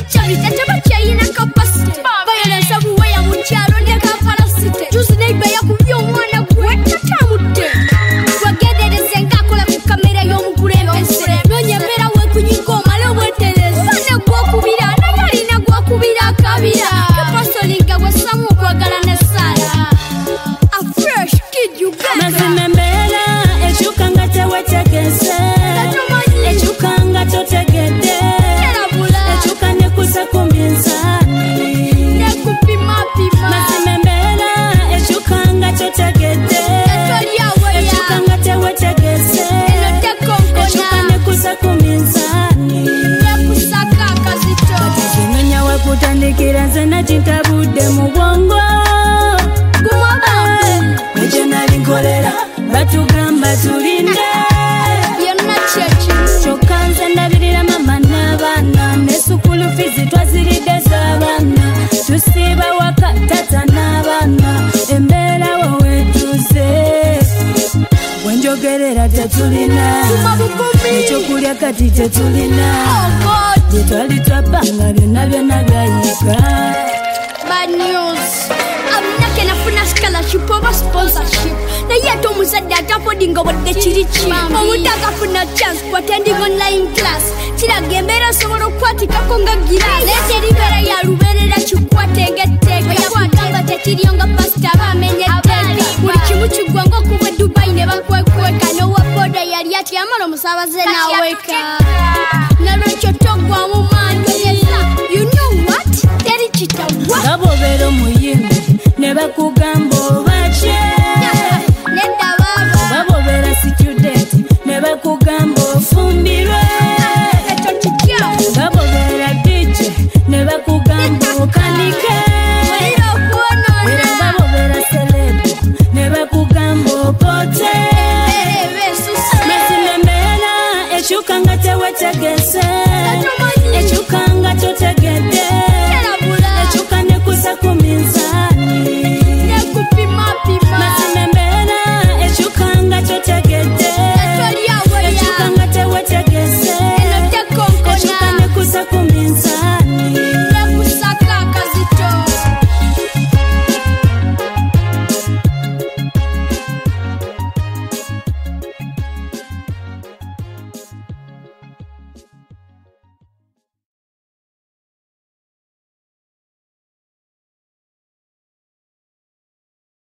chabita tabachayina capacity violence everywhere mu kyalo ne kaparasite juzi neighbor yakubye omwana gwe tatamudde wagendereze ngakola ku kamera y'omukulembeze nonyemera we kunyinga omala obwetereza bane gwokubira naye alina gwokubira akabira kepasolinga gwe samu okwagala ne sala a fresh kid you get mazimembera ekyukanga tewetegese ekyukanga totegedde ekyuka nekusa ku minzani mazimembera ekyukanga totegedde ekyukanga tewetegese ekyuka nekusa ku minzani zinenya wakutandikira nze nakintabudde mu bwongo ekyo nalinkolera batugamba tulinde kyokka nze ndabirira mama n'abaana n'esukulu fizi twaziridde z'abaana tusiiba waka tata n'abaana embeera wowetuze wenjogerera tetulina ekyokulya kati tetulina gye twali twapanga byonna byayika. Bad news. Aminake nafuna scholarship over sponsorship. Na yet omuzadde atafodinga wadde kiriki. Omutakafuna chance ku attending online class. Kiraga embeera asobola okukwatikako nga girasi. Leeta eribeera ya lubeerera kikwate ng'etteeka. Kwatanga tekiryo nga pasita bamenye etteeka. Buli kimu kiggwa ng'okuva Dubai ne bakwekweka. N'owa boda yali ati amala omusaabaze n'aweeka. Nalwekyo toggwamu maanyi. You know what? Teri kitawa. Gabobeera omuyimbi ne bakugamba obakye. Nedda baba. Gabobeera student ne bakugamba ofumbirwe. Gabobeera DJ ne bakugamba okanike. Gabobeera celeb ne bakugamba opote. Mazimembera ekyukanga tewetegese ekyukanga totegedde ekyuka nekusa ku minza